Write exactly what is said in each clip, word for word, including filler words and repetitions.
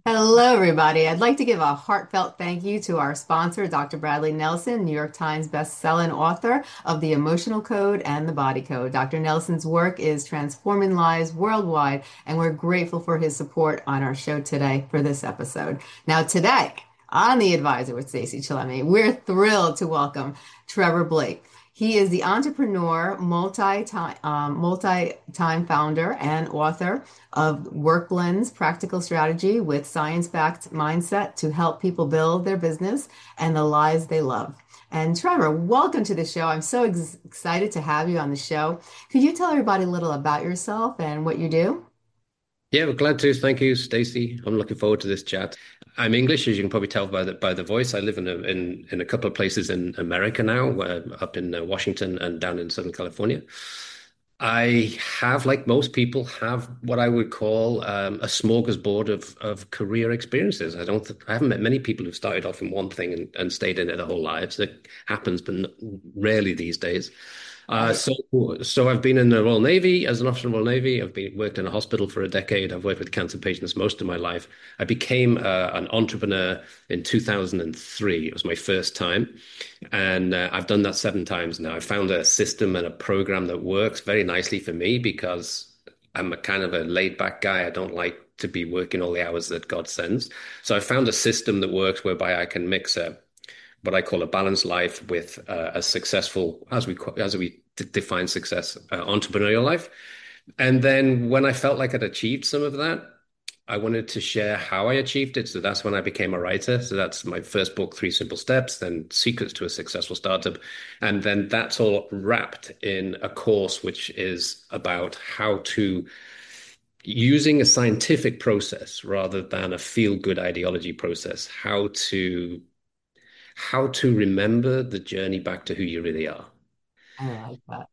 Hello, everybody. I'd like to give a heartfelt thank you to our sponsor, Doctor Bradley Nelson, New York Times best-selling author of The Emotional Code and The Body Code. Doctor Nelson's work is transforming lives worldwide, and we're grateful for his support on our show today for this episode. Now, today on The Advisor with Stacey Chillemi, we're thrilled to welcome Trevor Blake. He is the entrepreneur, multi-time, um, multi-time founder and author of Work Blends Practical Strategy with Science-Backed Mindset to help people build their business and the lives they love. And Trevor, welcome to the show. I'm so ex excited to have you on the show. Could you tell everybody a little about yourself and what you do? Yeah, we're glad to. Thank you, Stacey. I'm looking forward to this chat. I'm English, as you can probably tell by the by the voice. I live in a in in a couple of places in America now, where, up in uh, Washington and down in Southern California. I have, like most people, have what I would call um, a smorgasbord of of career experiences. I don't, th I haven't met many people who've started off in one thing and, and stayed in it their whole lives. It happens, but n- rarely these days. Uh, Right. so, so I've been in the Royal Navy as an officer in the Royal Navy. I've been worked in a hospital for a decade. I've worked with cancer patients most of my life. I became uh, an entrepreneur in two thousand three. It was my first time, and uh, I've done that seven times now. I found a system and a program that works very nicely for me because I'm a kind of a laid back guy. I don't like to be working all the hours that God sends. So I found a system that works whereby I can mix a what I call a balanced life with uh, a successful, as we as we d- define success, uh, entrepreneurial life. And then when I felt like I'd achieved some of that, I wanted to share how I achieved it. So that's when I became a writer. So that's my first book, Three Simple Steps, then Secrets to a Successful Startup. And then that's all wrapped in a course which is about how to, using a scientific process rather than a feel-good ideology process, how to how to remember the journey back to who you really are. I like that.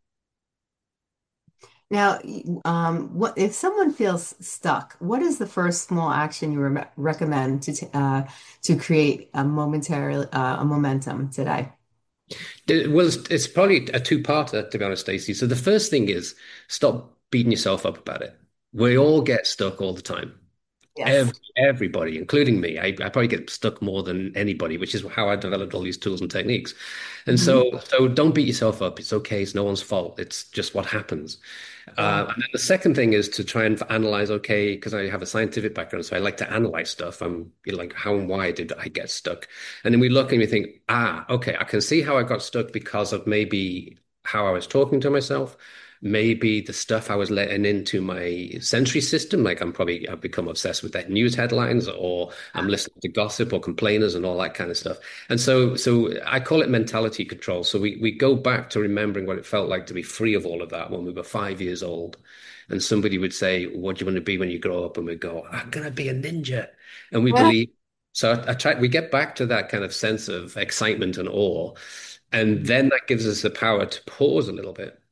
Now, um, what if someone feels stuck? What is the first small action you re recommend to t uh, to create a momentary uh, a momentum today? It- Well, it's, it's probably a two-parter, to be honest, Stacey. So the first thing is stop beating yourself up about it. We all get stuck all the time. Yes. Every, everybody, including me, I, I probably get stuck more than anybody, which is how I developed all these tools and techniques. And Hmm. so, so don't beat yourself up. It's okay. It's no one's fault. It's just what happens. Yeah. Uh, and then the second thing is to try and analyze, okay, because I have a scientific background, so I like to analyze stuff. I'm you know, like, how and why did I get stuck? And then we look and we think, ah, okay, I can see how I got stuck because of maybe how I was talking to myself, maybe the stuff I was letting into my sensory system. Like I'm probably, I've become obsessed with that news headlines, or I'm listening to gossip or complainers and all that kind of stuff. And so, so I call it mentality control. So we, we go back to remembering what it felt like to be free of all of that when we were five years old. And somebody would say, what do you want to be when you grow up? And we go, I'm going to be a ninja. And we believe. So I, I try, we get back to that kind of sense of excitement and awe. And then that gives us the power to pause a little bit.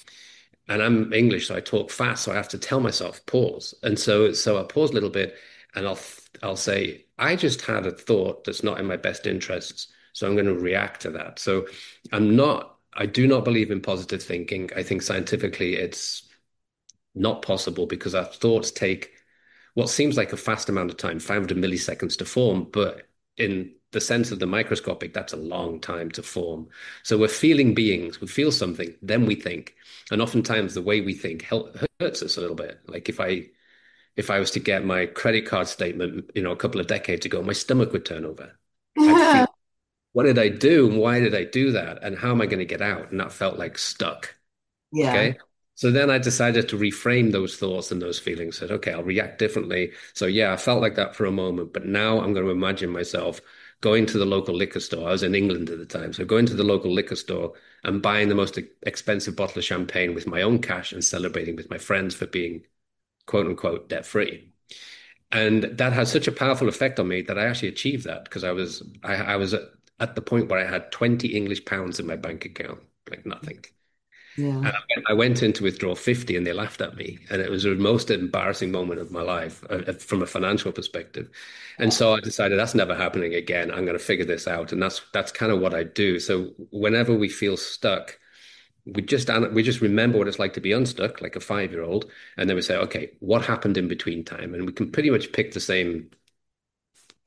And I'm English, so I talk fast, so I have to tell myself pause. And so, so I pause a little bit, and I'll I'll say, I just had a thought that's not in my best interests, so I'm going to react to that. So I'm not, I do not believe in positive thinking. I think scientifically it's not possible because our thoughts take what seems like a fast amount of time, five hundred milliseconds to form, but in the sense of the microscopic, that's a long time to form. So we're feeling beings, we feel something, then we think. And oftentimes the way we think help, hurts us a little bit. Like if I if I was to get my credit card statement, you know, a couple of decades ago, my stomach would turn over. I'd feel, what did I do and why did I do that? And how am I going to get out? And that felt like stuck. Yeah. Okay. So then I decided to reframe those thoughts and those feelings. Said, okay, I'll react differently. So yeah, I felt like that for a moment, but now I'm going to imagine myself going to the local liquor store. I was in England at the time. So going to the local liquor store and buying the most expensive bottle of champagne with my own cash and celebrating with my friends for being quote unquote debt free. And that had such a powerful effect on me that I actually achieved that because I was I, I was at, at the point where I had twenty English pounds in my bank account, like nothing. Yeah. And I went in to withdraw fifty and they laughed at me. And it was the most embarrassing moment of my life uh, uh, from a financial perspective. And so I decided that's never happening again. I'm going to figure this out. And that's that's kind of what I do. So whenever we feel stuck, we just we just remember what it's like to be unstuck, like a five-year-old. And then we say, okay, what happened in between time? And we can pretty much pick the same.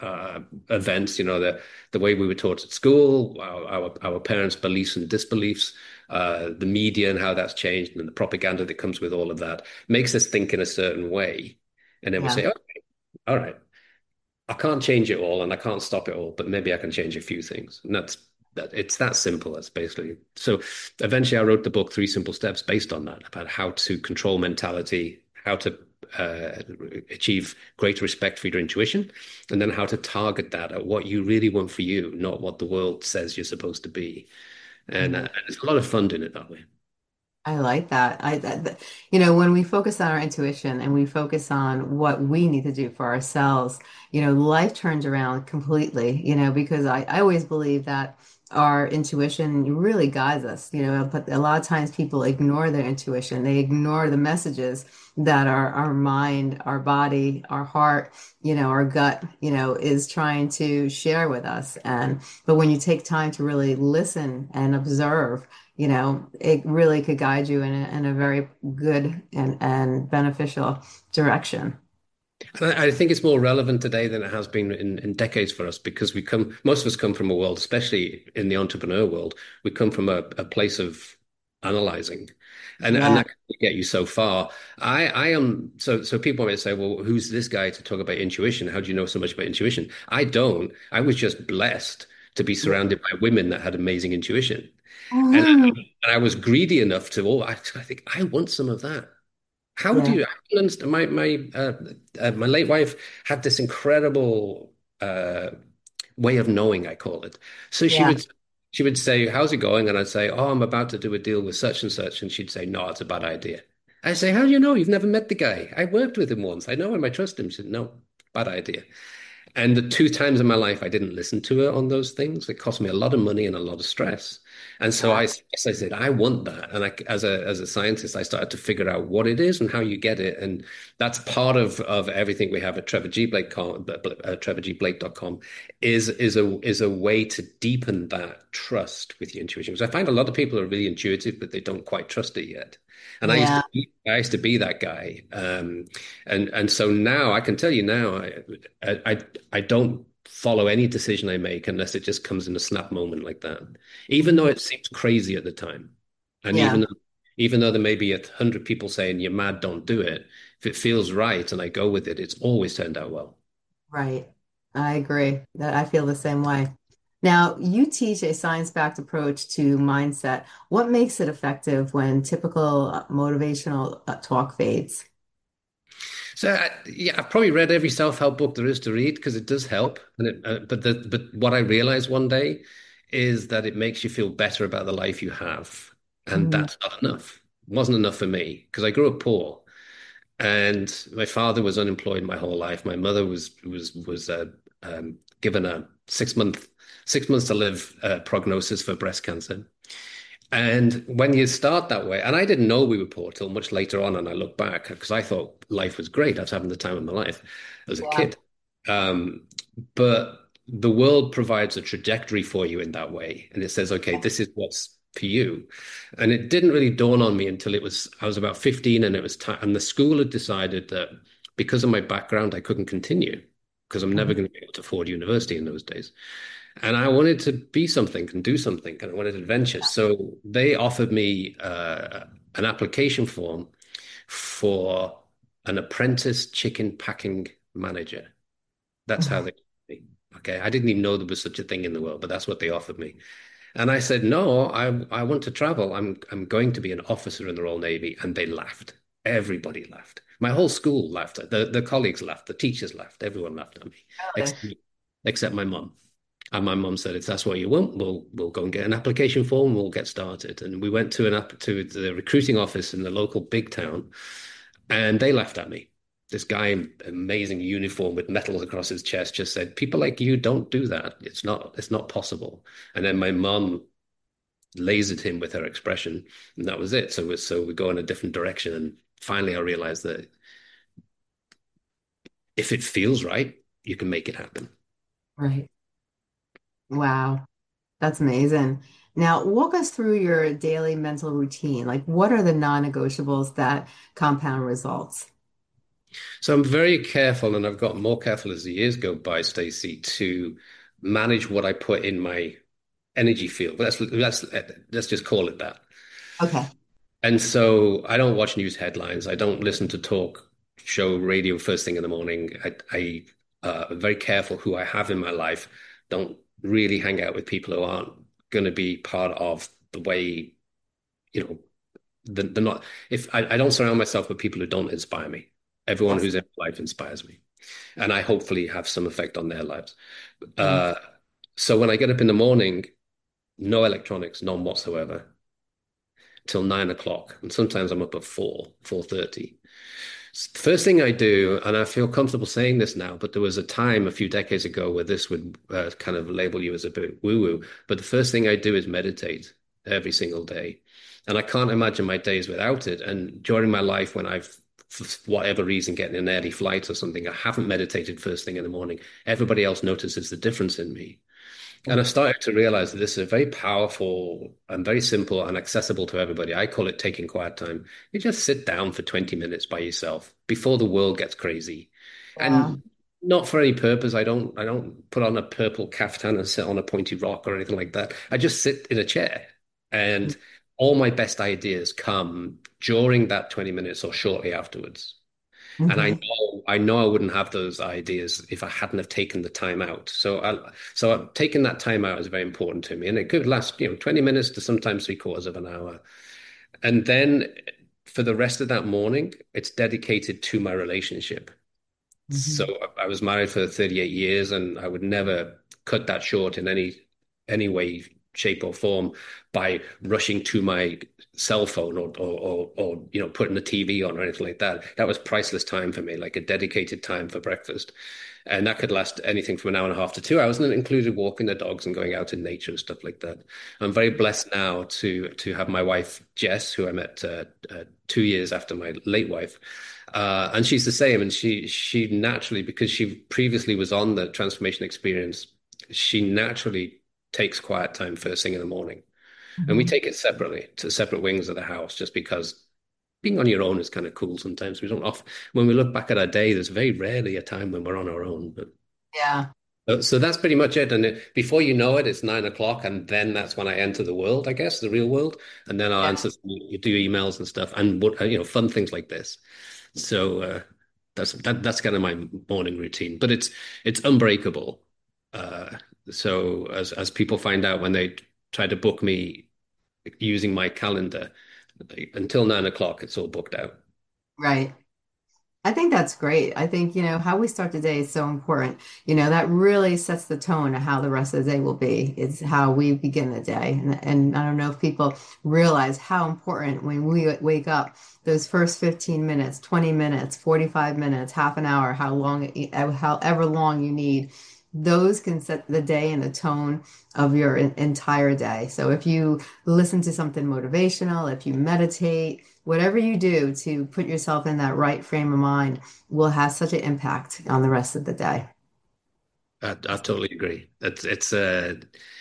uh, events, you know, the the way we were taught at school, our our, our parents' beliefs and disbeliefs, uh, the media and how that's changed, and the propaganda that comes with all of that makes us think in a certain way, and then we Yeah. say, okay, all right, I can't change it all, and I can't stop it all, but maybe I can change a few things, and that's that. It's that simple. That's basically so. Eventually, I wrote the book Three Simple Steps based on that, about how to control mentality, how to uh, achieve greater respect for your intuition, and then how to target that at what you really want for you, not what the world says you're supposed to be. And, uh, and there's a lot of fun in it that way. I like that. I, that, that- you know, when we focus on our intuition and we focus on what we need to do for ourselves, you know, life turns around completely, you know, because I, I always believe that our intuition really guides us, you know, but a lot of times people ignore their intuition. They ignore the messages that our, our mind, our body, our heart, you know, our gut, you know, is trying to share with us. And, but when you take time to really listen and observe, you know, it really could guide you in a, in a very good and, and beneficial direction. And I, I think it's more relevant today than it has been in, in decades for us because we come, most of us come from a world, especially in the entrepreneur world, we come from a, a place of analyzing. And and Yeah, that can get you so far. I I am so so people might say, well, who's this guy to talk about intuition? How do you know so much about intuition? I don't. I was just blessed to be yeah. surrounded by women that had amazing intuition. And, Mhm. and I was greedy enough to, oh, I, I think I want some of that. How do Yeah, you, I don't understand. My my uh, uh, my late wife had this incredible uh, way of knowing, I call it. So she yeah, would she would say, "How's it going?" And I'd say, "Oh, I'm about to do a deal with such and such," and she'd say, "No, it's a bad idea." I say, "How do you know? You've never met the guy. I worked with him once. I know him. I trust him." She said, "No, bad idea." And the two times in my life I didn't listen to her on those things, it cost me a lot of money and a lot of stress. And so I, yeah, I said, I want that. And I, as a as a scientist, I started to figure out what it is and how you get it. And that's part of of everything we have at Trevor G. Blake, uh, trevor g blake dot com is is a is a way to deepen that trust with your intuition. Because I find a lot of people are really intuitive, but they don't quite trust it yet. And I used to yeah, be, I used to be that guy. Um, and and so now I can tell you now, I, I I don't follow any decision I make unless it just comes in a snap moment like that, even though mhm, it seems crazy at the time, and even yeah, though, even though there may be a hundred people saying you're mad, don't do it. If it feels right and I go with it, it's always turned out well. right. I agree that I feel the same way. Now, you teach a science-backed approach to mindset. What makes it effective when typical uh, motivational uh, talk fades? So I, yeah, I've probably read every self-help book there is to read because it does help. And it, uh, but the, but what I realized one day is that it makes you feel better about the life you have, and Mhm. that's not enough. It wasn't enough for me because I grew up poor, and my father was unemployed my whole life. My mother was was was uh, um, given a six month six months to live uh, prognosis for breast cancer. And when you start that way, and I didn't know we were poor till much later on, and I look back because I thought life was great. I was having the time of my life as a Yeah. kid. Um, but the world provides a trajectory for you in that way, and it says, okay, this is what's for you. And it didn't really dawn on me until it was I was about fifteen, and it was time, and the school had decided that because of my background, I couldn't continue because I'm never Mhm. going to be able to afford university in those days. And I wanted to be something and do something, and I wanted adventures. So they offered me uh, an application form for an apprentice chicken packing manager. That's how they. Okay, I didn't even know there was such a thing in the world, but that's what they offered me. And I said, no, I I want to travel. I'm I'm going to be an officer in the Royal Navy. And they laughed. Everybody laughed. My whole school laughed. The the colleagues laughed. The teachers laughed. Everyone laughed at me, Really? except except my mum. And my mum said, if that's what you want, we'll we'll go and get an application form and we'll get started. And we went to an app to the recruiting office in the local big town, and they laughed at me. This guy in amazing uniform with medals across his chest just said, people like you don't do that. It's not it's not possible. And then my mum lasered him with her expression, and that was it. So we so we go in a different direction. And finally I realized that if it feels right, you can make it happen. Right. Wow. That's amazing. Now, walk us through your daily mental routine. Like, what are the non-negotiables that compound results? So I'm very careful, and I've got more careful as the years go by, Stacey, to manage what I put in my energy field. Let's let's let's just call it that. Okay. And so I don't watch news headlines. I don't listen to talk show radio first thing in the morning. I, I uh, am very careful who I have in my life. Don't really hang out with people who aren't going to be part of the way, you know, they're, they're not. If I, I don't surround myself with people who don't inspire me. Everyone Yes. who's in my life inspires me, and I hopefully have some effect on their lives. Yes. Uh, so when I get up in the morning, no electronics, none whatsoever, till nine o'clock, and sometimes I'm up at four, four thirty. First thing I do, and I feel comfortable saying this now, but there was a time a few decades ago where this would uh, kind of label you as a bit woo-woo. But the first thing I do is meditate every single day. And I can't imagine my days without it. And during my life, when I've, for whatever reason, getting an early flight or something, I haven't meditated first thing in the morning. Everybody else notices the difference in me. And I started to realize that this is a very powerful and very simple and accessible to everybody. I call it taking quiet time. You just sit down for twenty minutes by yourself before the world gets crazy. Yeah. And not for any purpose. I don't I don't put on a purple caftan and sit on a pointy rock or anything like that. I just sit in a chair. And all my best ideas come during that twenty minutes or shortly afterwards. And I Hmm. know I know I wouldn't have those ideas if I hadn't have taken the time out. So I so taking that time out is very important to me. And it could last, you know, twenty minutes to sometimes three quarters of an hour. And then for the rest of that morning, it's dedicated to my relationship. So Hmm. I was married for thirty-eight years, and I would never cut that short in any any way, shape, or form by rushing to my cell phone or or or, or you know putting the T V on or anything like that. That was priceless time for me, like a dedicated time for breakfast. And that could last anything from an hour and a half to two hours, and it included walking the dogs and going out in nature and stuff like that. I'm very blessed now to to have my wife Jess, who I met uh, uh, two years after my late wife, uh, and she's the same. And she she naturally, because she previously was on the transformation experience, she naturally takes quiet time first thing in the morning, and we Hmm. take it separately to separate wings of the house, just because being on your own is kind of cool sometimes. We don't often, when we look back at our day, there's very rarely a time when we're on our own. But Yeah. uh, so that's pretty much it. And it, before you know it, it's nine o'clock, and then that's when I enter the world, I guess, the real world. And then I'll answer, Yes. you do emails and stuff, and what you know, fun things like this. So uh, that's that, that's kind of my morning routine, but it's it's unbreakable. Uh, so as as people find out when they try to book me using my calendar, until nine o'clock, it's all booked out. Right. I think that's great. I think, you know, how we start the day is so important. You know, that really sets the tone of how the rest of the day will be. It's how we begin the day. And, and I don't know if people realize how important when we wake up, those first fifteen minutes, twenty minutes, forty-five minutes, half an hour, how long, it- however long you need, those can set the day and the tone of your en- entire day. So if you listen to something motivational, if you meditate, whatever you do to put yourself in that right frame of mind will have such an impact on the rest of the day. I, I totally agree. It's it's uh,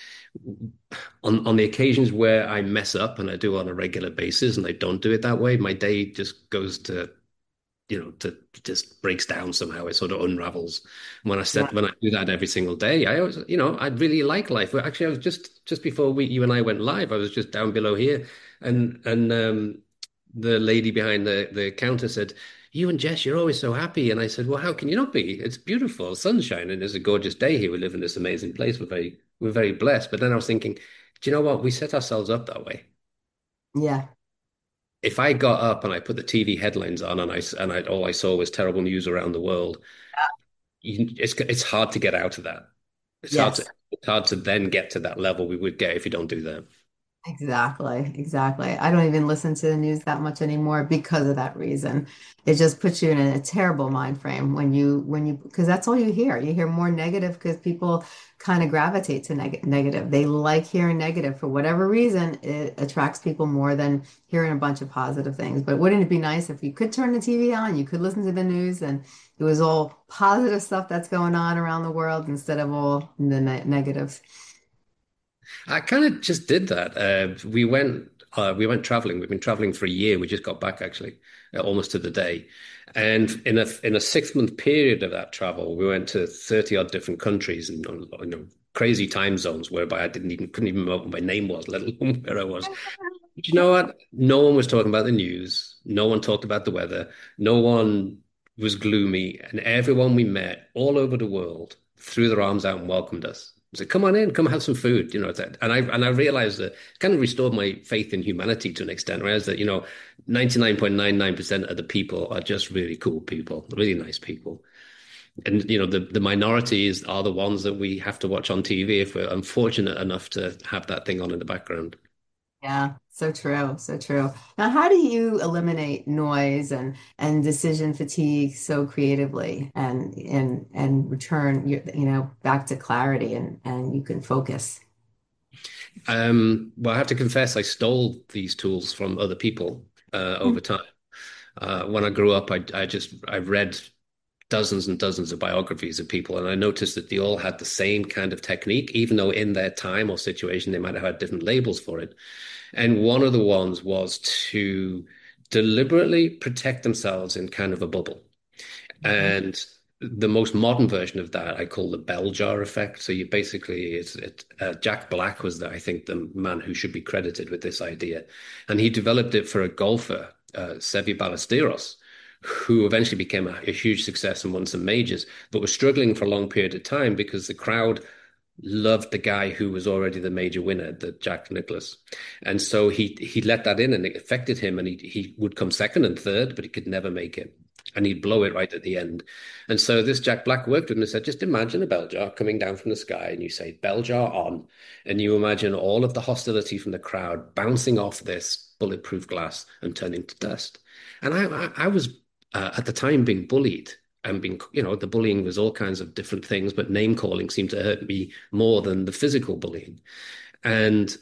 on on the occasions where I mess up, and I do on a regular basis, and I don't do it that way, my day just goes to you know to just breaks down somehow. It sort of unravels. When I Yeah. said when I do that every single day, I always you know I really like life. Well, actually, I was just just before we you and I went live, I was just down below here, and and um, the lady behind the the counter said, "You and Jess, you're always so happy." And I said, "Well, how can you not be? It's beautiful, sunshine, and it's a gorgeous day here. We live in this amazing place. We're very we're very blessed." But then I was thinking, do you know what? We set ourselves up that way. Yeah. If I got up and I put the T V headlines on, and I and I, all I saw was terrible news around the world, you, it's it's hard to get out of that. It's hard to Yes. it's hard to then get to that level we would get if you don't do that. Exactly, exactly. I don't even listen to the news that much anymore because of that reason. It just puts you in a terrible mind frame when you when you because that's all you hear. You hear more negative because people kind of gravitate to neg negative. They like hearing negative for whatever reason. It attracts people more than hearing a bunch of positive things. But wouldn't it be nice if you could turn the T V on, you could listen to the news, and it was all positive stuff that's going on around the world instead of all the ne negatives. I kind of just did that. Uh, we went. Uh, we went traveling. We've been traveling for a year. We just got back actually, uh, almost to the day. And in a in a six month period of that travel, we went to thirty odd different countries and you know crazy time zones whereby I didn't even couldn't even remember what my name was, let alone where I was. But you know what? No one was talking about the news. No one talked about the weather. No one was gloomy. And everyone we met all over the world threw their arms out and welcomed us. Said, "Come on in, come have some food." You know, and I and I realized that it kind of restored my faith in humanity to an extent. I realized that, you know, ninety-nine point nine nine percent of the people are just really cool people, really nice people. And, you know, the, the minorities are the ones that we have to watch on T V if we're unfortunate enough to have that thing on in the background. Yeah, so true, so true. Now, how do you eliminate noise and and decision fatigue so creatively and and and return you, you know back to clarity and and you can focus? Um, well, I have to confess, I stole these tools from other people uh, over time. Uh, when I grew up, I, I just I read dozens and dozens of biographies of people, and I noticed that they all had the same kind of technique, even though in their time or situation they might have had different labels for it. And one of the ones was to deliberately protect themselves in kind of a bubble. Mhm. And the most modern version of that I call the bell jar effect. So you basically, it's it, uh, Jack Black was, the, I think, the man who should be credited with this idea, and he developed it for a golfer, uh, Seve Ballesteros, who eventually became a, a huge success and won some majors, but was struggling for a long period of time because the crowd loved the guy who was already the major winner, the Jack Nicklaus. And so he he let that in and it affected him and he he would come second and third, but he could never make it. And he'd blow it right at the end. And so this Jack Black worked with him and said, just imagine a bell jar coming down from the sky and you say bell jar on, and you imagine all of the hostility from the crowd bouncing off this bulletproof glass and turning to dust. And I I, I was uh, at the time being bullied and being, you know, the bullying was all kinds of different things, but name calling seemed to hurt me more than the physical bullying. And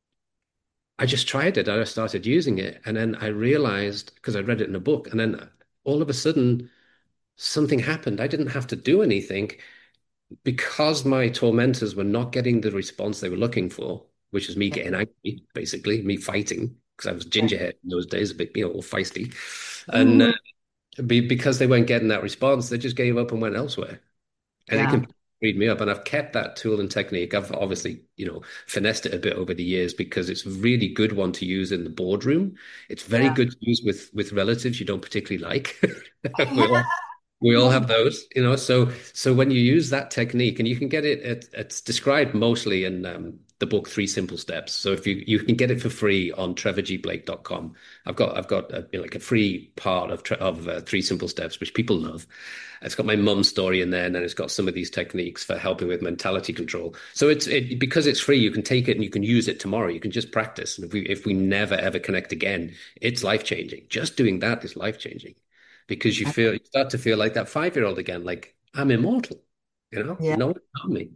I just tried it. I started using it. And then I realized, because I read it in a book, and then all of a sudden something happened. I didn't have to do anything because my tormentors were not getting the response they were looking for, which was me getting angry, basically, me fighting, because I was gingerhead in those days, a bit, you know, feisty. And uh, Mhm. be, because they weren't getting that response, they just gave up and went elsewhere. And it Yeah, can read me up. And I've kept that tool and technique. I've obviously, you know, finessed it a bit over the years because it's a really good one to use in the boardroom. It's very yeah. good to use with with relatives you don't particularly like. We all we all have those, you know. So so when you use that technique, and you can get it, it it's described mostly in um, the book Three Simple Steps. So if you you can get it for free on trevor g blake dot com. I've got I've got a, you know, like a free part of of uh, Three Simple Steps, which people love. It's got my mum's story in there, and then it's got some of these techniques for helping with mentality control. So it's it because it's free, you can take it and you can use it tomorrow. You can just practice. And if we if we never ever connect again, it's life changing. Just doing that is life changing because you feel you start to feel like that five year old again, like I'm immortal, you know, Yeah, no one harm me.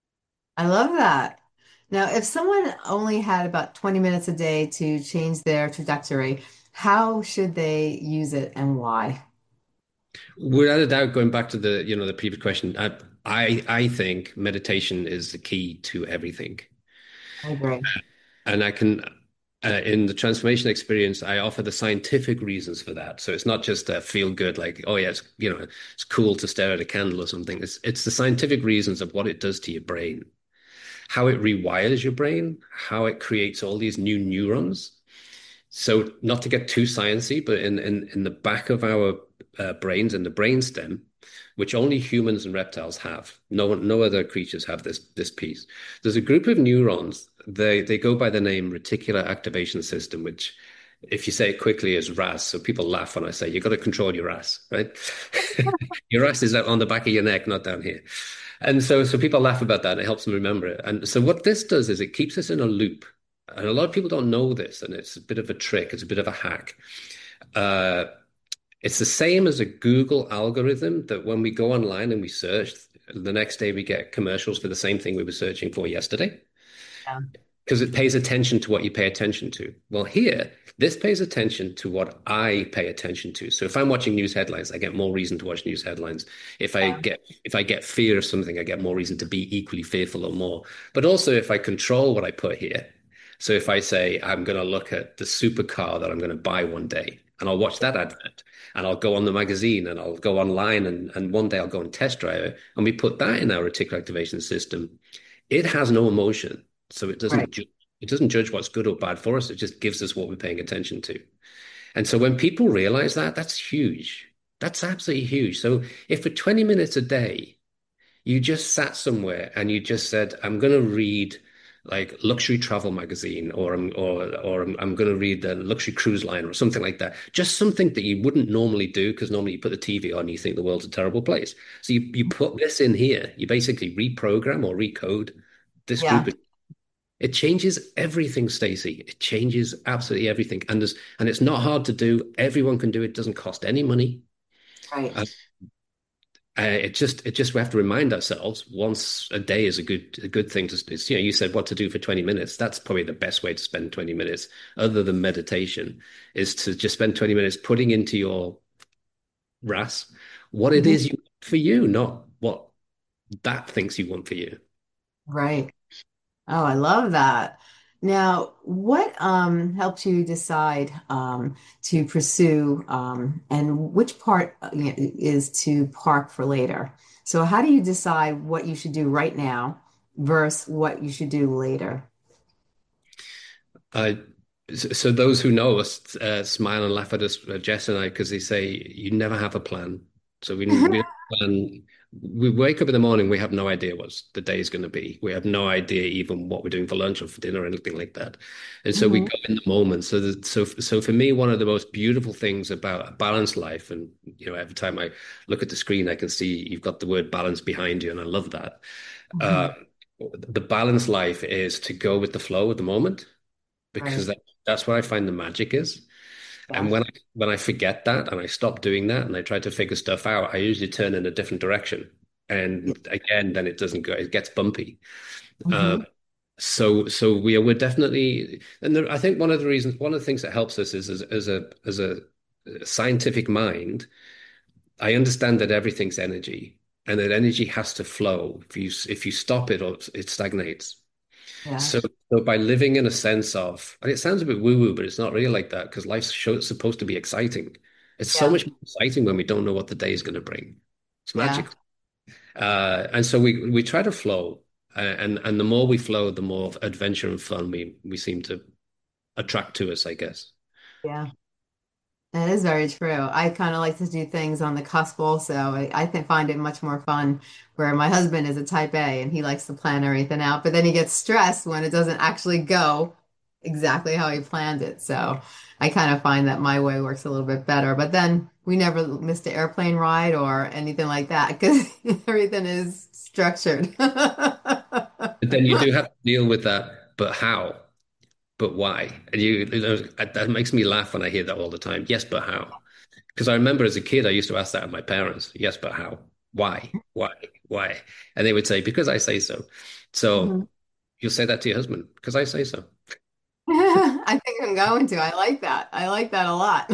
I love that. Now, if someone only had about twenty minutes a day to change their trajectory, how should they use it and why? Without a doubt, going back to the you know the previous question, I I, I think meditation is the key to everything. I agree. And I can, uh, in the transformation experience, I offer the scientific reasons for that. So it's not just a feel good, like, oh yeah, it's, you know, it's cool to stare at a candle or something. It's it's the scientific reasons of what it does to your brain, how it rewires your brain, how it creates all these new neurons. So not to get too sciencey, but in in in the back of our uh, brains, in the brainstem, which only humans and reptiles have. No one, no other creatures have this this piece. There's a group of neurons. They they go by the name reticular activation system, which, if you say it quickly, is R A S. So people laugh when I say you got to control your R A S, right? Your R A S is out on the back of your neck, not down here. And so so people laugh about that. And it helps them remember it. And so what this does is it keeps us in a loop. And a lot of people don't know this, and it's a bit of a trick. It's a bit of a hack. Uh, it's the same as a Google algorithm that when we go online and we search, the next day we get commercials for the same thing we were searching for yesterday Yeah. because it pays attention to what you pay attention to. Well, here, this pays attention to what I pay attention to. So if I'm watching news headlines, I get more reason to watch news headlines. If I Yeah. get if I get fear of something, I get more reason to be equally fearful or more. But also if I control what I put here. So if I say I'm going to look at the supercar that I'm going to buy one day, and I'll watch that advert, and I'll go on the magazine, and I'll go online, and, and one day I'll go and test drive it, and we put that in our reticular activation system, it has no emotion, so it Right. doesn't ju it doesn't judge what's good or bad for us. It just gives us what we're paying attention to. And so when people realize that, that's huge. That's absolutely huge. So if for twenty minutes a day you just sat somewhere and you just said, I'm going to read like luxury travel magazine, or I'm or or I'm, I'm going to read the luxury cruise line or something like that. Just something that you wouldn't normally do because normally you put the T V on and you think the world's a terrible place. So you, you put this in here, you basically reprogram or recode this group Yeah. of, it changes everything, Stacey. It changes absolutely everything. And there's and it's not hard to do. Everyone can do it. It doesn't cost any money. Right. Uh, uh, it just, it just, we have to remind ourselves once a day is a good, a good thing to, it's, you know, you said what to do for twenty minutes. That's probably the best way to spend twenty minutes, other than meditation, is to just spend twenty minutes putting into your R A S what it Mhm. is you want for you, not what that thinks you want for you. Right. Oh, I love that. Now, what um, helped you decide um, to pursue um, and which part uh, you know, is to park for later? So, how do you decide what you should do right now versus what you should do later? Uh, so those who know us uh, smile and laugh at us, uh, Jess and I, because they say you never have a plan. So we we don't plan. We wake up in the morning, we have no idea what the day is going to be. We have no idea even what we're doing for lunch or for dinner or anything like that. And so we Mhm. go in the moment. So that, so so for me, one of the most beautiful things about a balanced life, and you know, every time I look at the screen, I can see you've got the word balance behind you, and I love that. Uh, Mhm. the balanced life is to go with the flow of the moment, because Right. that, that's where I find the magic is. And Yeah. when I when I forget that and I stop doing that and I try to figure stuff out, I usually turn in a different direction. Yeah. And again, then it doesn't go, it gets bumpy. Um, Hmm. so so we are we're definitely, and there, I think one of the reasons, one of the things that helps us is as, as a as a scientific mind, I understand that everything's energy and that energy has to flow. If you if you stop it, or it stagnates. Yeah. So, so by living in a sense of, and it sounds a bit woo-woo, but it's not really like that because life's show, supposed to be exciting. It's so Yeah. much more exciting when we don't know what the day is going to bring. It's Yeah. magical. Uh, and so we we try to flow, uh, and and the more we flow, the more adventure and fun we we seem to attract to us, I guess. Yeah. That is very true. I kind of like to do things on the cusp also. I, I think find it much more fun where my husband is a type A and he likes to plan everything out, but then he gets stressed when it doesn't actually go exactly how he planned it. So I kind of find that my way works a little bit better. But then we never missed an airplane ride or anything like that because everything is structured. But then you do have to deal with that. But how? But why? And you, you know, that makes me laugh when I hear that all the time. Yes, but how? Because I remember as a kid, I used to ask that of my parents. Yes, but how? Why? Why? Why? And they would say, because I say so. So Mhm. you'll say that to your husband, because I say so. I think I'm going to. I like that. I like that a lot.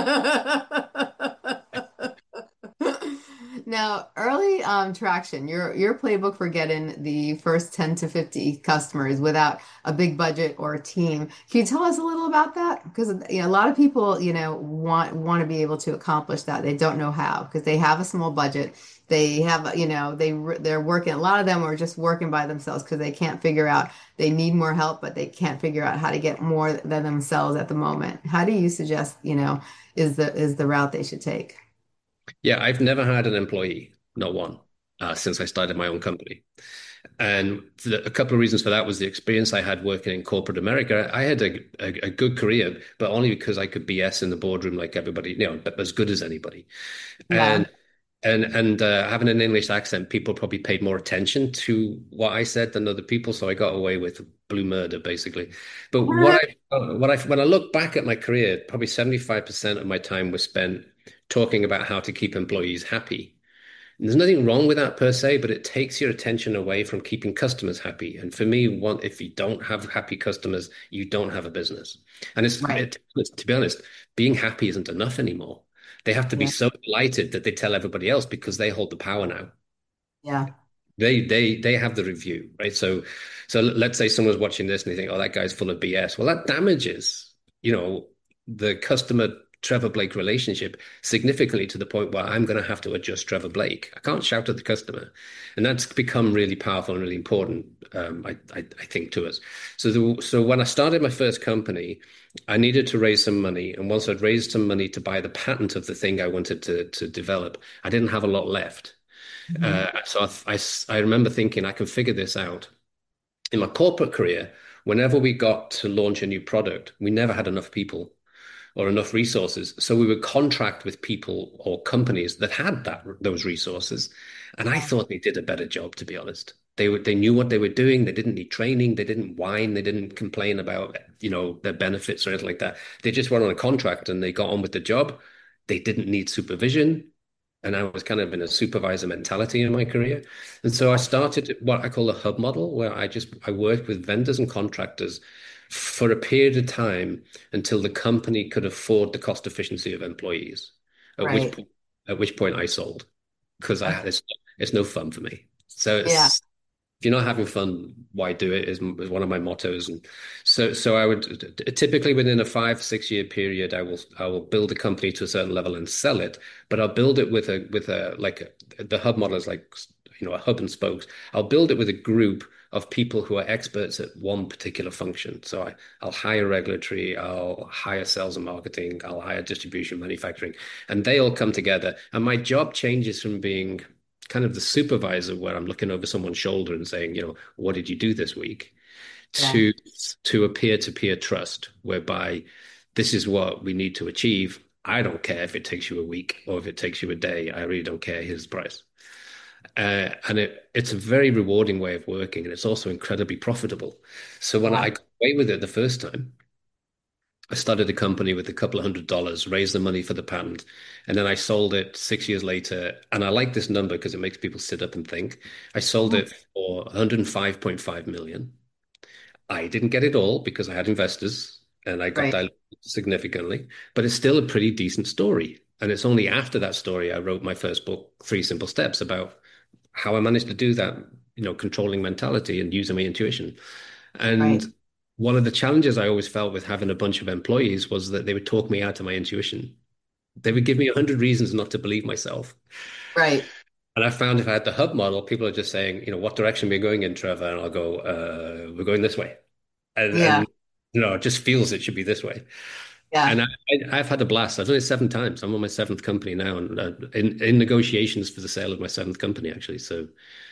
Now, early um, traction, your your playbook for getting the first ten to fifty customers without a big budget or a team. Can you tell us a little about that? Because you know, a lot of people, you know, want want to be able to accomplish that. They don't know how because they have a small budget. They have, you know, they they're working. A lot of them are just working by themselves because they can't figure out they need more help, but they can't figure out how to get more than themselves at the moment. How do you suggest, you know, is the is the route they should take? Yeah, I've never had an employee, not one, uh, since I started my own company. And the, a couple of reasons for that was the experience I had working in corporate America. I had a, a, a good career, but only because I could B S in the boardroom like everybody, you know, but as good as anybody. Yeah. And and and uh, having an English accent, people probably paid more attention to what I said than other people, so I got away with blue murder basically. But what I what I when I look back at my career, probably seventy-five percent of my time was spent talking about how to keep employees happy. And there's nothing wrong with that per se, but it takes your attention away from keeping customers happy. And for me, one, if you don't have happy customers, you don't have a business. And it's Right. it, to be honest, being happy isn't enough anymore. They have to be Yeah. so delighted that they tell everybody else because they hold the power now. Yeah. They they they have the review, right? So so let's say someone's watching this and they think, oh, that guy's full of B S. Well, that damages, you know, the customer Trevor Blake relationship significantly to the point where I'm going to have to adjust Trevor Blake. I can't shout at the customer, and that's become really powerful and really important. Um, I, I I think to us. So the, so when I started my first company, I needed to raise some money, and once I'd raised some money to buy the patent of the thing I wanted to to develop, I didn't have a lot left. Mhm. Uh, so I, I, I remember thinking I can figure this out. In my corporate career, whenever we got to launch a new product, we never had enough people or enough resources. So we would contract with people or companies that had that those resources. And I Yeah. thought they did a better job, to be honest. They were, they knew what they were doing. They didn't need training. They didn't whine. They didn't complain about, you know, their benefits or anything like that. They just went on a contract and they got on with the job. They didn't need supervision. And I was kind of in a supervisor mentality in my career. And so I started what I call a hub model, where I just I worked with vendors and contractors for a period of time until the company could afford the cost efficiency of employees. At which Right. point, at which point I sold because I Okay. it's it's no fun for me. So Yeah. it's if you're not having fun, why do it? Is, is one of my mottos. And so, so I would typically within a five, six year period, I will, I will build a company to a certain level and sell it. But I'll build it with a, with a, like a, the hub model is like, you know, a hub and spokes. I'll build it with a group of people who are experts at one particular function. So I, I'll hire regulatory, I'll hire sales and marketing, I'll hire distribution, manufacturing, and they all come together. And my job changes from being kind of the supervisor where I'm looking over someone's shoulder and saying, you know, what did you do this week? Yeah. To to a peer-to-peer trust whereby this is what we need to achieve. I don't care if it takes you a week or if it takes you a day. I really don't care. Here's the price. Uh, and it, it's a very rewarding way of working, and it's also incredibly profitable. So when Yeah. I got away with it the first time, I started a company with a couple of hundred dollars, raised the money for the patent, and then I sold it six years later. And I like this number because it makes people sit up and think. I sold Mhm. it for one hundred five point five million. I didn't get it all because I had investors and I got Right. diluted significantly, but it's still a pretty decent story. And it's only after that story I wrote my first book, Three Simple Steps, about how I managed to do that, you know, controlling mentality and using my intuition. Right. And one of the challenges I always felt with having a bunch of employees was that they would talk me out of my intuition. They would give me a hundred reasons not to believe myself. Right. And I found if I had the hub model, people are just saying, you know, what direction we're going in, Trevor? And I'll go, uh, we're going this way. And, Yeah. and you know, it just feels it should be this way. Yeah. And I, I, I've had a blast. I've done it seven times. I'm on my seventh company now, and uh, in in negotiations for the sale of my seventh company, actually. So,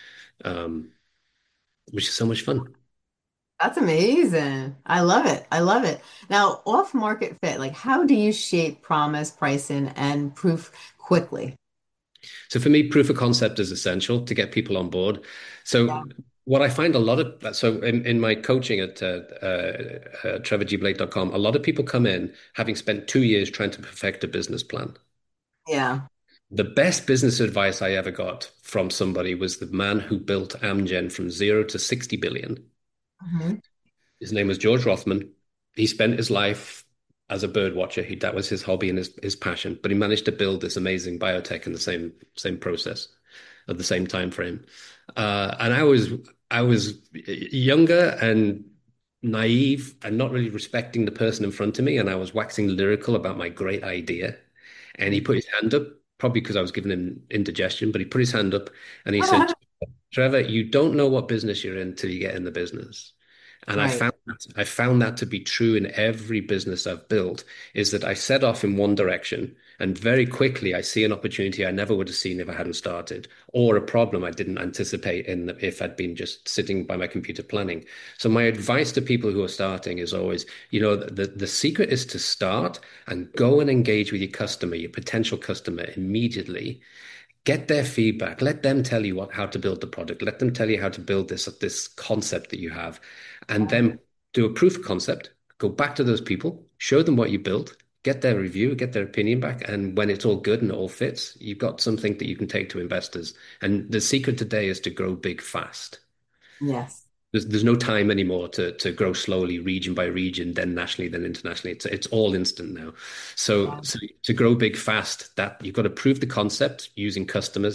um, which is so much fun. That's amazing. I love it. I love it. Now, off market fit, like how do you shape promise, pricing, and proof quickly? So for me, proof of concept is essential to get people on board. Yeah. So what I find a lot of so in, in my coaching at uh, uh, uh, trevor g blake dot com, a lot of people come in having spent two years trying to perfect a business plan. Yeah. The best business advice I ever got from somebody was the man who built Amgen from zero to sixty billion. Mhm. His name was George Rothman. He spent his life as a bird watcher. He, that was his hobby and his, his passion, but he managed to build this amazing biotech in the same same process at the same time frame. Uh, and I was I was younger and naive and not really respecting the person in front of me, and I was waxing lyrical about my great idea. And he put his hand up, probably because I was giving him indigestion, but he put his hand up and he said, Trevor, you don't know what business you're in till you get in the business. And I Right. found that, I found that to be true in every business I've built, is that I set off in one direction and very quickly I see an opportunity I never would have seen if I hadn't started, or a problem I didn't anticipate in if I'd been just sitting by my computer planning. So my advice to people who are starting is always, you know, the, the secret is to start and go and engage with your customer, your potential customer immediately. Get their feedback. Let them tell you what how to build the product. Let them tell you how to build this this concept that you have, and then do a proof of concept. Go back to those people, show them what you built, get their review, get their opinion back, and when it's all good and it all fits, you've got something that you can take to investors. And the secret today is to grow big fast. Yes. There's there's no time anymore to to grow slowly, region by region, then nationally, then internationally. It's it's all instant now. So, Yeah. so to grow big fast, that you've got to prove the concept using customers,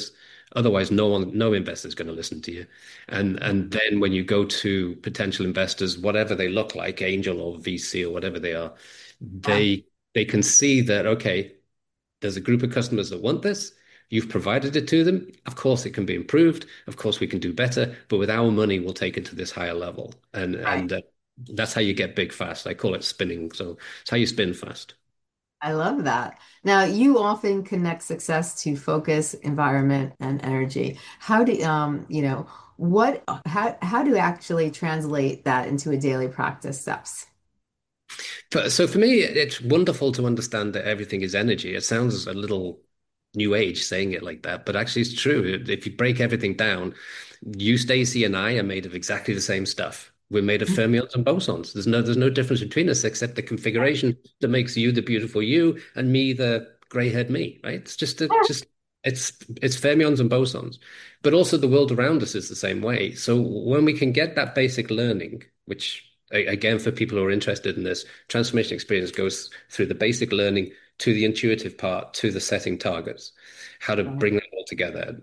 Otherwise, no one, no investor is going to listen to you. And and then when you go to potential investors, whatever they look like, angel or V C or whatever they are, Yeah. they they can see that, okay, there's a group of customers that want this. You've provided it to them. Of course, it can be improved. Of course, we can do better. But with our money, we'll take it to this higher level. And Right. and uh, that's how you get big fast. I call it spinning. So it's how you spin fast. I love that. Now, you often connect success to focus, environment, and energy. How do um, you know, what how how do you actually translate that into a daily practice steps? For, so for me, it's wonderful to understand that everything is energy. It sounds a little new age saying it like that, but actually it's true. If you break everything down, you, Stacy, and I are made of exactly the same stuff. We're made of fermions and bosons. There's no there's no difference between us except the configuration that makes you the beautiful you and me the gray-haired me, right? It's just a, just it's it's fermions and bosons. But also the world around us is the same way. So when we can get that basic learning, which again, for people who are interested in this, transformation experience goes through the basic learning to the intuitive part to the setting targets, how to Right. bring that all together,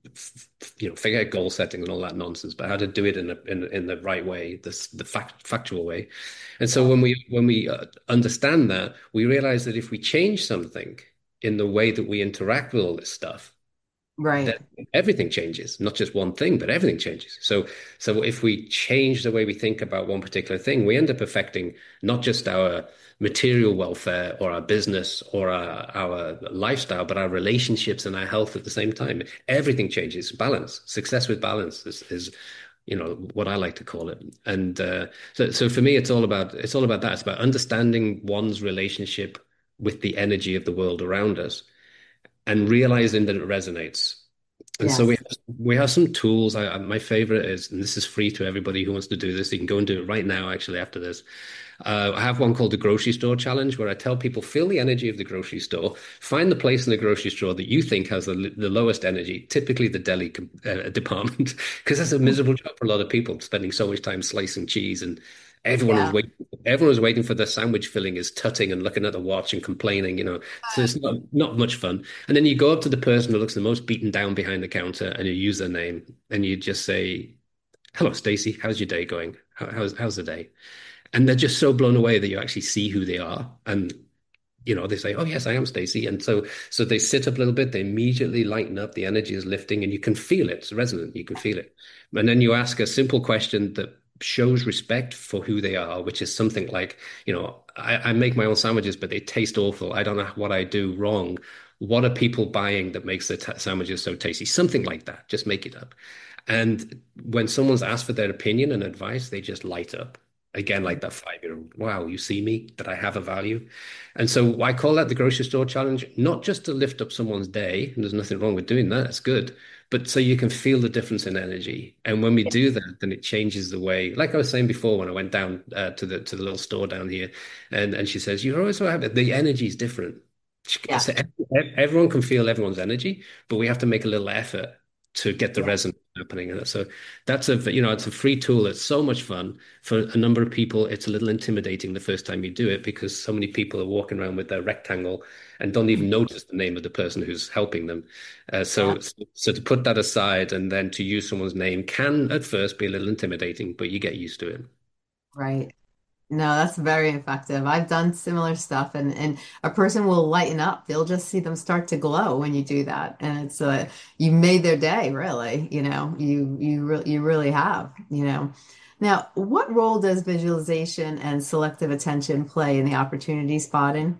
you know, forget goal setting and all that nonsense, but how to do it in a, in in the right way, the the fact, factual way. And so Yeah. when we when we uh, understand that, we realize that if we change something in the way that we interact with all this stuff, Right. that everything changes, not just one thing, but everything changes. So, so if we change the way we think about one particular thing, we end up affecting not just our material welfare or our business or our, our lifestyle, but our relationships and our health at the same time. Everything changes. Balance, success with balance is, is you know, what I like to call it. And uh, so, so for me, it's all about it's all about that. It's about understanding one's relationship with the energy of the world around us and realizing that it resonates. And so we Yes. have, we have some tools. I, I- my favorite is, and this is free to everybody who wants to do this. You can go and do it right now, actually, after this. Uh, I have one called the grocery store challenge where I tell people feel the energy of the grocery store, find the place in the grocery store that you think has the, the lowest energy, typically the deli com- uh, department, because that's a miserable job for a lot of people, spending so much time slicing cheese and everyone is Yeah. waiting. Everyone is waiting for the sandwich filling, is tutting and looking at the watch and complaining, you know. So it's not not much fun. And then you go up to the person who looks the most beaten down behind the counter and you use their name and you just say, "Hello, Stacy. How's your day going? How, how's how's the day?" And they're just so blown away that you actually see who they are. And you know, they say, "Oh yes, I am Stacy." And so so they sit up a little bit, they immediately lighten up, the energy is lifting, and you can feel it. It's resonant, you can feel it. And then you ask a simple question that shows respect for who they are, which is something like, you know, I, I make my own sandwiches, but they taste awful. I don't know what I do wrong. What are people buying that makes the t sandwiches so tasty? Something like that. Just make it up. And when someone's asked for their opinion and advice, they just light up. Again, like that five-year-old, wow, you see me, that I have a value. And so I call that the grocery store challenge, not just to lift up someone's day, and there's nothing wrong with doing that, it's good, but so you can feel the difference in energy. And when we do that, then it changes the way, like I was saying before, when I went down uh, to the to the little store down here, and and she says, "You're always so happy." The energy is different. Yeah. So ev- everyone can feel everyone's energy, but we have to make a little effort to get the Yeah. resonance happening. And so that's a, you know, it's a free tool. It's so much fun for a number of people. It's a little intimidating the first time you do it because so many people are walking around with their rectangle and don't even notice the name of the person who's helping them. Uh, Yeah. so, so to put that aside and then to use someone's name can at first be a little intimidating, but you get used to it. Right. No, that's very effective. I've done similar stuff and and a person will lighten up. They'll just see them start to glow when you do that. And it's uh you made their day, really, you know. You you really you really have, you know. Now, what role does visualization and selective attention play in the opportunity spotting?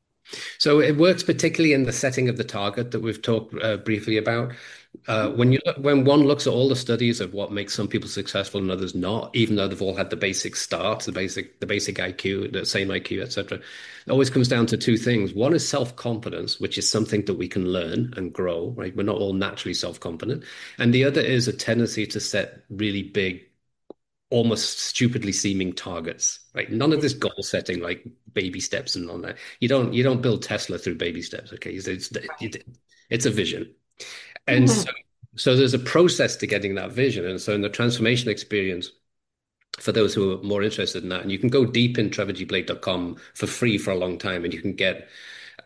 So it works particularly in the setting of the target that we've talked uh, briefly about. Uh, when you look, when one looks at all the studies of what makes some people successful and others not, even though they've all had the basic start, the basic the basic I Q, the same I Q, et cetera, it always comes down to two things. One is self-confidence, which is something that we can learn and grow, right? We're not all naturally self-confident. And the other is a tendency to set really big, almost stupidly seeming targets, right? None of this goal setting, like baby steps and all that. You don't you don't build Tesla through baby steps, okay? It's it's, it's a vision, and so so there's a process to getting that vision, and so in the transformation experience. For those who are more interested in that, and you can go deep in trevor g blake dot com for free for a long time, and you can get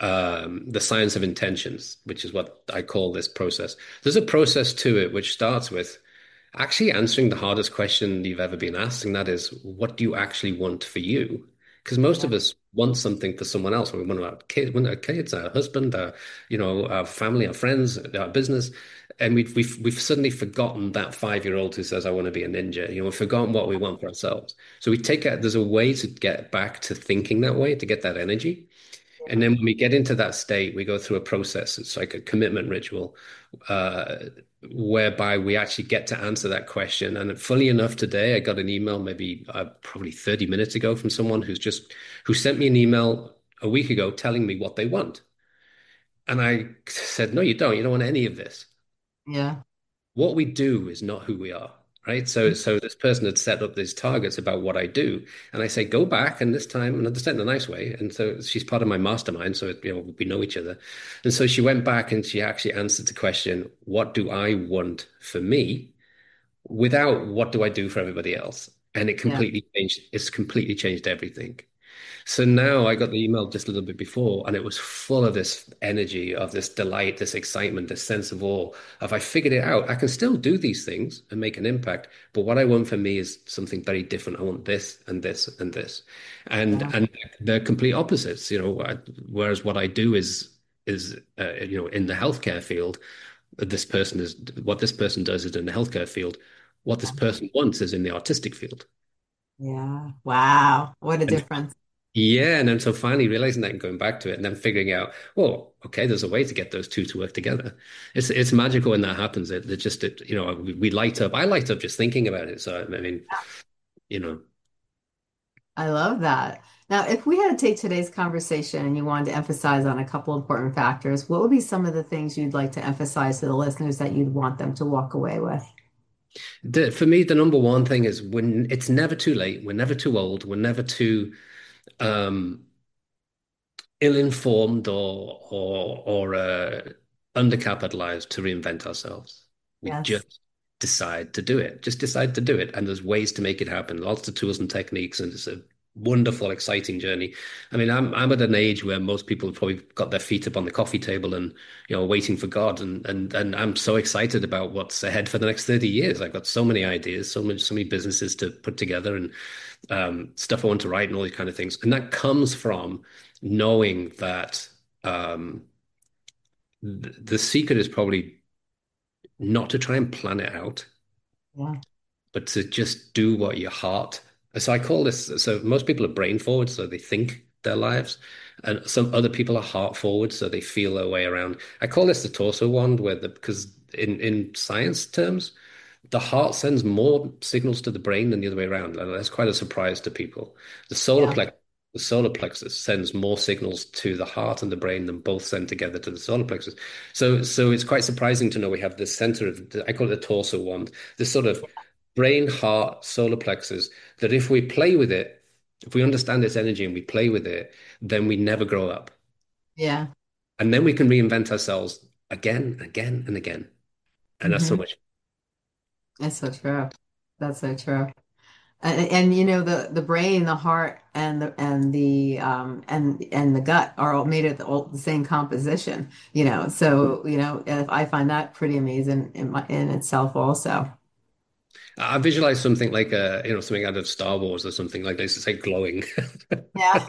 um, the science of intentions, which is what I call this process. There's a process to it which starts with actually answering the hardest question you've ever been asked, and that is, what do you actually want for you? Because most Yeah. of us want something for someone else. We want our kids, want our kids, our husband, our, you know, our family, our friends, our business, and we've we've we've suddenly forgotten that five-year-old who says, "I want to be a ninja." You know, we've forgotten what we want for ourselves. So we take it. There's a way to get back to thinking that way, to get that energy. And then when we get into that state, we go through a process. It's like a commitment ritual, uh, whereby we actually get to answer that question. And funny enough, today I got an email maybe uh, probably thirty minutes ago from someone who's just who sent me an email a week ago telling me what they want. And I said, no, you don't. You don't want any of this. Yeah. What we do is not who we are, right? So, so this person had set up these targets about what I do, and I say, go back, and this time, and I said in a nice way. And so she's part of my mastermind, so you know we know each other. And so she went back and she actually answered the question, what do I want for me? Without what do I do for everybody else? And it Yeah. completely changed. It's completely changed everything. So now I got the email just a little bit before, and it was full of this energy, of this delight, this excitement, this sense of awe. Of I figured it out. I can still do these things and make an impact, but what I want for me is something very different. I want this and this and this, and Yeah. and they're complete opposites. You know, I, whereas what I do is is uh, you know in the healthcare field, this person is what this person does is in the healthcare field. What this person wants is in the artistic field. Yeah. Wow. What a And difference. yeah, and then so finally realizing that and going back to it and then figuring out, well, okay, there's a way to get those two to work together. It's it's magical when that happens. It, it just it, you know, we, we light up. I light up just thinking about it. So I mean, you know, I love that. Now, if we had to take today's conversation and you wanted to emphasize on a couple important factors, what would be some of the things you'd like to emphasize to the listeners that you'd want them to walk away with? the, for me, the number one thing is when it's never too late. We're never too old. We're never too um ill-informed or or or uh, undercapitalized to reinvent ourselves. We Yes. just decide to do it. Just decide to do it, and there's ways to make it happen. Lots of tools and techniques, and it's a wonderful, exciting journey. I mean, I'm I'm at an age where most people have probably got their feet up on the coffee table and you know waiting for God, and and and I'm so excited about what's ahead for the next thirty years. I've got so many ideas, so many so many businesses to put together, and um, stuff I want to write and all these kind of things. And that comes from knowing that um, th the secret is probably not to try and plan it out, Yeah. but to just do what your heart. So I call this, so most people are brain forward, so they think their lives, and some other people are heart forward, so they feel their way around. I call this the torso wand, where the because in in science terms, the heart sends more signals to the brain than the other way around. And that's quite a surprise to people. The solar Yeah. plex, the solar plexus sends more signals to the heart and the brain than both send together to the solar plexus. So, so it's quite surprising to know we have this center of, I call it a torso wand, this sort of brain, heart, solar plexus, that if we play with it, if we understand its energy and we play with it, then we never grow up. Yeah. And then we can reinvent ourselves again, again, and again. And that's so Hmm. much. That's so true. That's so true. And, and you know the the brain, the heart, and the and the um and and the gut are all made of the, all the same composition. You know, so you know if I find that pretty amazing in my in itself also. I visualize something like a, you know, something out of Star Wars or something like this. It's like glowing. Yeah.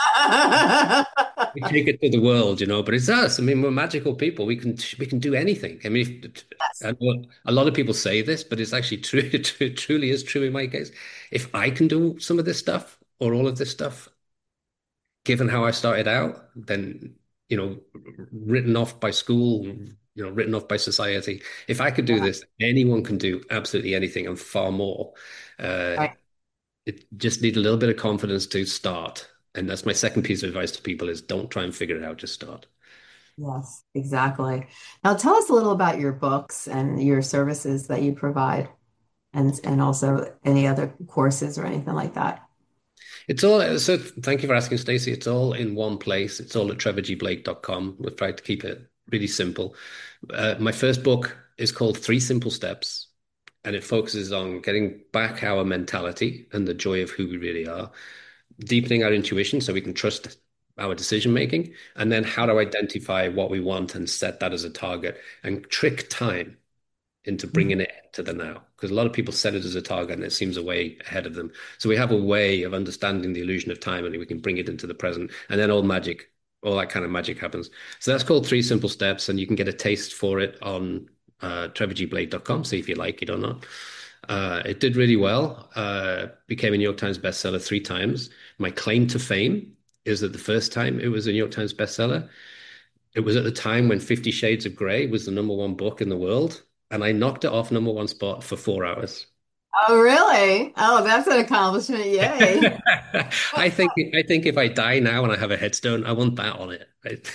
We take it to the world, you know, but it's us. I mean, we're magical people. We can we can do anything. I mean, if, Yes. I know a lot of people say this, but it's actually true. It truly is true in my case. If I can do some of this stuff or all of this stuff, given how I started out, then, you know, written off by school, you know, written off by society. If I could do Yeah. this, anyone can do absolutely anything and far more. Uh, Right. it just need a little bit of confidence to start. And that's my second piece of advice to people is don't try and figure it out, just start. Yes, exactly. Now tell us a little about your books and your services that you provide and and also any other courses or anything like that. It's all so thank you for asking, Stacey. It's all in one place. It's all at trevor g blake dot com. We've tried to keep it really simple. Uh, my first book is called Three Simple Steps, and it focuses on getting back our mentality and the joy of who we really are, deepening our intuition so we can trust our decision making, and then how to identify what we want and set that as a target and trick time into bringing it to the now. Because a lot of people set it as a target and it seems a way ahead of them. So we have a way of understanding the illusion of time and we can bring it into the present. And then all magic, all that kind of magic happens. So that's called Three Simple Steps. And you can get a taste for it on uh, trevor g blake dot com, see if you like it or not. Uh, it did really well, uh, became a New York Times bestseller three times. My claim to fame is that the first time it was a New York Times bestseller, it was at the time when Fifty Shades of Grey was the number one book in the world, and I knocked it off number one spot for four hours. Oh, really? Oh, that's an accomplishment. Yay. I think I think if I die now and I have a headstone, I want that on it. Right?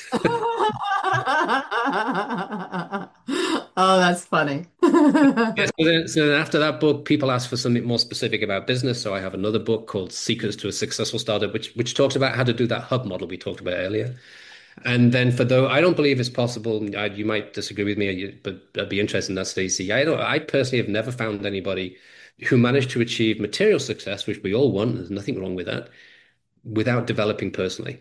Oh, that's funny. Yeah, so then, so then after that book, people ask for something more specific about business. So I have another book called Secrets to a Successful Startup, which which talks about how to do that hub model we talked about earlier. And then for though I don't believe it's possible, I, you might disagree with me, but I'd be interested in that, Stacey. I don't. I personally have never found anybody who managed to achieve material success, which we all want. There's nothing wrong with that, without developing personally.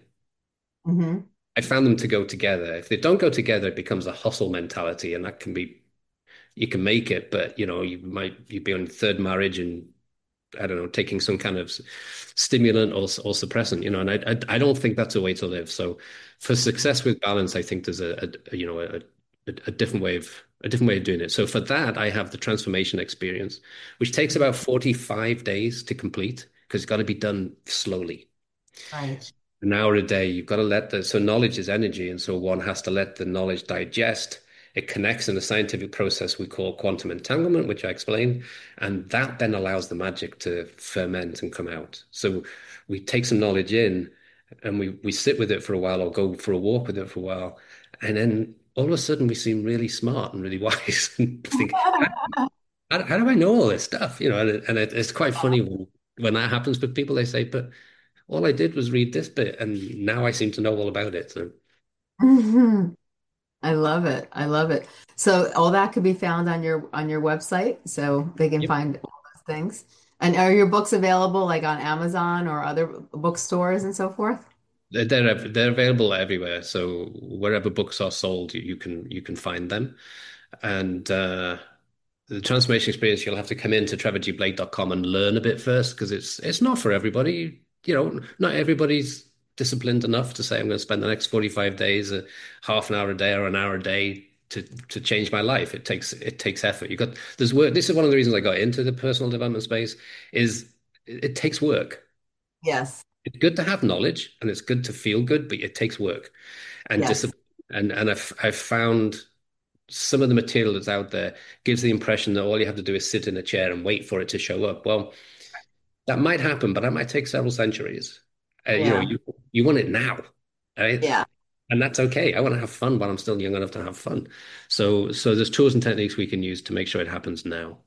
Hmm. I found them to go together. If they don't go together, it becomes a hustle mentality, and that can be you can make it, but you know you might you'd be on your third marriage and I don't know, taking some kind of stimulant or or suppressant, you know, and I I, I don't think that's a way to live. So for success with balance, I think there's a, a you know a, a a different way of a different way of doing it. So for that, I have the transformation experience, which takes about forty-five days to complete because it's got to be done slowly. Right. An hour a day, you've got to let the so knowledge is energy, and so one has to let the knowledge digest. It connects in a scientific process we call quantum entanglement, which I explained, and that then allows the magic to ferment and come out. So we take some knowledge in and we we sit with it for a while or go for a walk with it for a while, and then all of a sudden we seem really smart and really wise and think, how, how do I know all this stuff? You know, and, it, and it, it's quite funny when when that happens with people, they say, but all I did was read this bit, and now I seem to know all about it. So, Mhm. I love it. I love it. So all that could be found on your on your website, so they can yep, find all those things. And are your books available like on Amazon or other bookstores and so forth? they're they're, they're available everywhere. So wherever books are sold, you, you can you can find them. And uh, the transformation experience, you'll have to come into trevor g blake dot com and learn a bit first because it's it's not for everybody. You know, not everybody's disciplined enough to say I'm going to spend the next forty-five days, a half an hour a day or an hour a day to to change my life. It takes it takes effort. You got there's work. This is one of the reasons I got into the personal development space is it, it takes work. Yes. It's good to have knowledge and it's good to feel good, but it takes work and Yes. discipline. And and I've I've found some of the material that's out there gives the impression that all you have to do is sit in a chair and wait for it to show up. Well, that might happen, but that might take several centuries. Uh, you know, Yeah. you you want it now, right? Yeah. And that's okay. I want to have fun while I'm still young enough to have fun. So so there's tools and techniques we can use to make sure it happens now.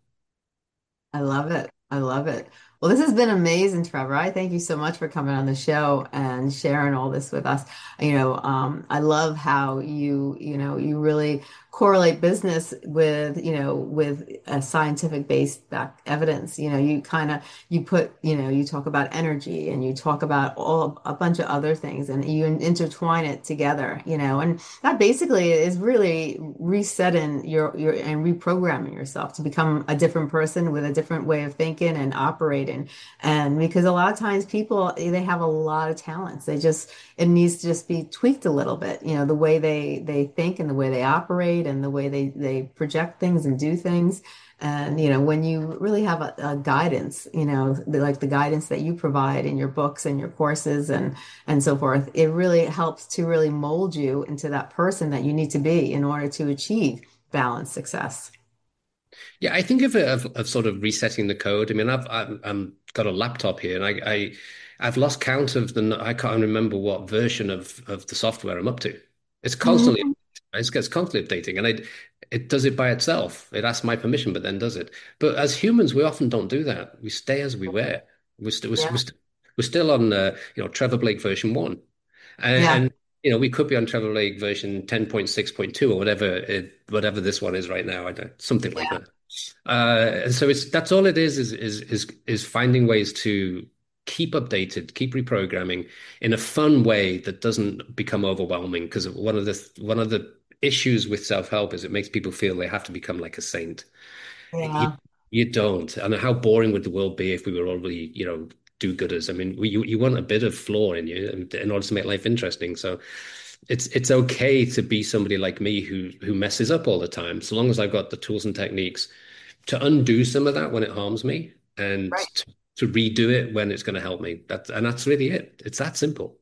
I love it. I love it. Well, this has been amazing, Trevor. I thank you so much for coming on the show and sharing all this with us. You know, um, I love how you, you know, you really correlate business with, you know, with a scientific based back evidence. You know, you kind of you put, you know, you talk about energy and you talk about all a bunch of other things and you intertwine it together, you know, and that basically is really resetting your your and reprogramming yourself to become a different person with a different way of thinking and operating. And because a lot of times people they have a lot of talents. They just it needs to just be tweaked a little bit, you know, the way they they think and the way they operate and the way they they project things and do things. And, you know, when you really have a, a guidance, you know, the, like the guidance that you provide in your books and your courses and and so forth, it really helps to really mold you into that person that you need to be in order to achieve balanced success. Yeah, I think of it of, of sort of resetting the code. I mean, I've I'm, I'm got a laptop here, and I, I I've lost count of the. I can't remember what version of of the software I'm up to. It's constantly Mhm. it's, it's constantly updating, and it it does it by itself. It asks my permission, but then does it. But as humans, we often don't do that. We stay as we were. We're still we're, we're, Yeah. st we're still on uh, you know Trevor Blake version one, and, Yeah. and you know we could be on Trevor Blake version ten point six point two or whatever it, whatever this one is right now. I don't something like Yeah. that. Uh, and so it's that's all it is is is is is finding ways to keep updated, keep reprogramming in a fun way that doesn't become overwhelming. Because one of the one of the issues with self-help is it makes people feel they have to become like a saint. You, Yeah. you don't. And how boring would the world be if we were all really, you know, do-gooders? I mean, you you want a bit of flaw in you in in order to make life interesting. So it's it's okay to be somebody like me who who messes up all the time, so long as I've got the tools and techniques to undo some of that when it harms me and Right. to, to redo it when it's going to help me. That and that's really it. It's that simple.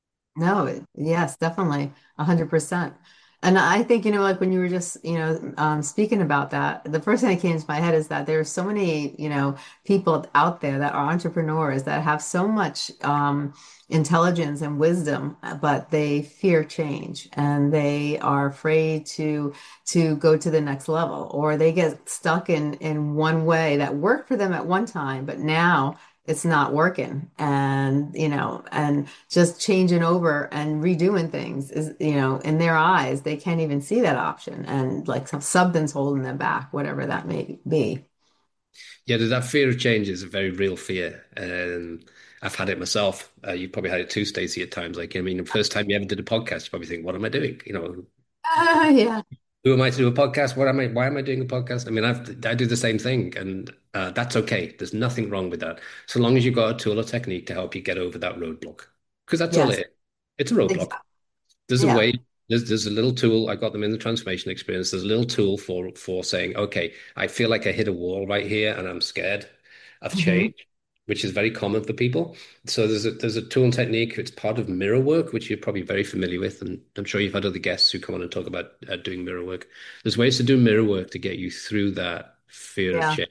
No, it- yes, definitely, a hundred percent. And I think, you know, like when you were just, you know, um, speaking about that, the first thing that came to my head is that there are so many, you know, people out there that are entrepreneurs that have so much um, intelligence and wisdom, but they fear change and they are afraid to to go to the next level, or they get stuck in in one way that worked for them at one time, but now it's not working. And, you know, and just changing over and redoing things is, you know, in their eyes, they can't even see that option. And like some something's holding them back, whatever that may be. Yeah, that fear of change is a very real fear. Um, I've had it myself. Uh, you probably had it too, Stacey, at times. Like, I mean, the first time you ever did a podcast, you probably think, what am I doing? You know, Ah, yeah. who am I to do a podcast? What am I? Why am I doing a podcast? I mean, I've I do the same thing, and uh, that's okay. There's nothing wrong with that, so long as you've got a tool or technique to help you get over that roadblock. Because that's all Yes. it is. It's a roadblock. Exactly. There's a Yeah. way. There's there's a little tool. I got them in the transformation experience. There's a little tool for for saying, okay, I feel like I hit a wall right here, and I'm scared of Hmm. change, which is very common for people. So there's a there's a tool and technique. It's part of mirror work, which you're probably very familiar with, and I'm sure you've had other guests who come on and talk about uh, doing mirror work. There's ways to do mirror work to get you through that fear of Yeah. change.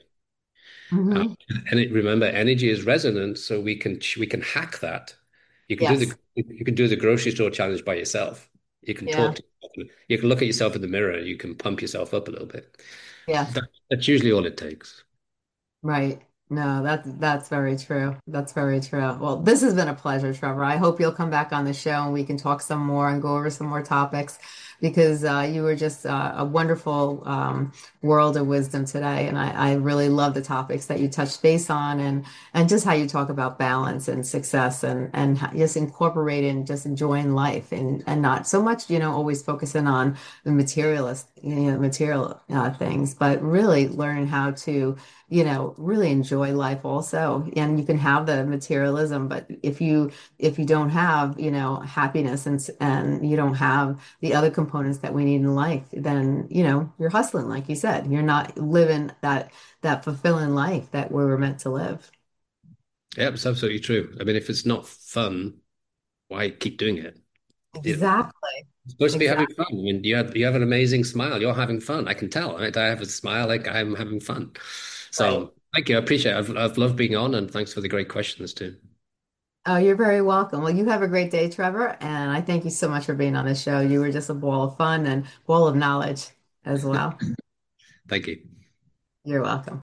Uh, Hmm. and it, remember, energy is resonant, so we can we can hack that. You can do Yes. the you can do the grocery store challenge by yourself. You can Yeah. talk to yourself. You can look at yourself in the mirror. You can pump yourself up a little bit. Yes. That, that's usually all it takes. Right. No, that's that's very true. That's very true. Well, this has been a pleasure, Trevor. I hope you'll come back on the show and we can talk some more and go over some more topics because uh, you were just uh, a wonderful um, world of wisdom today. And I, I really love the topics that you touched base on and and just how you talk about balance and success and and how- just incorporating just enjoying life and and not so much, you know, always focusing on the materialist, you know, material uh, things, but really learning how to you know, really enjoy life also. And you can have the materialism, but if you if you don't have, you know, happiness and s- and you don't have the other components that we need in life, then, you know, you're hustling, like you said. You're not living that that fulfilling life that we were meant to live. Yeah, it's absolutely true. I mean, if it's not fun, why keep doing it? You know, Exactly. it's supposed to be having Exactly. fun. I mean, you have you have an amazing smile. You're having fun. I can tell, right? I have a smile like I'm having fun. Right. So thank you. I appreciate it. I've I've loved being on, and thanks for the great questions too. Oh, you're very welcome. Well, you have a great day, Trevor, and I thank you so much for being on the show. You were just a ball of fun and ball of knowledge as well. Thank you. You're welcome.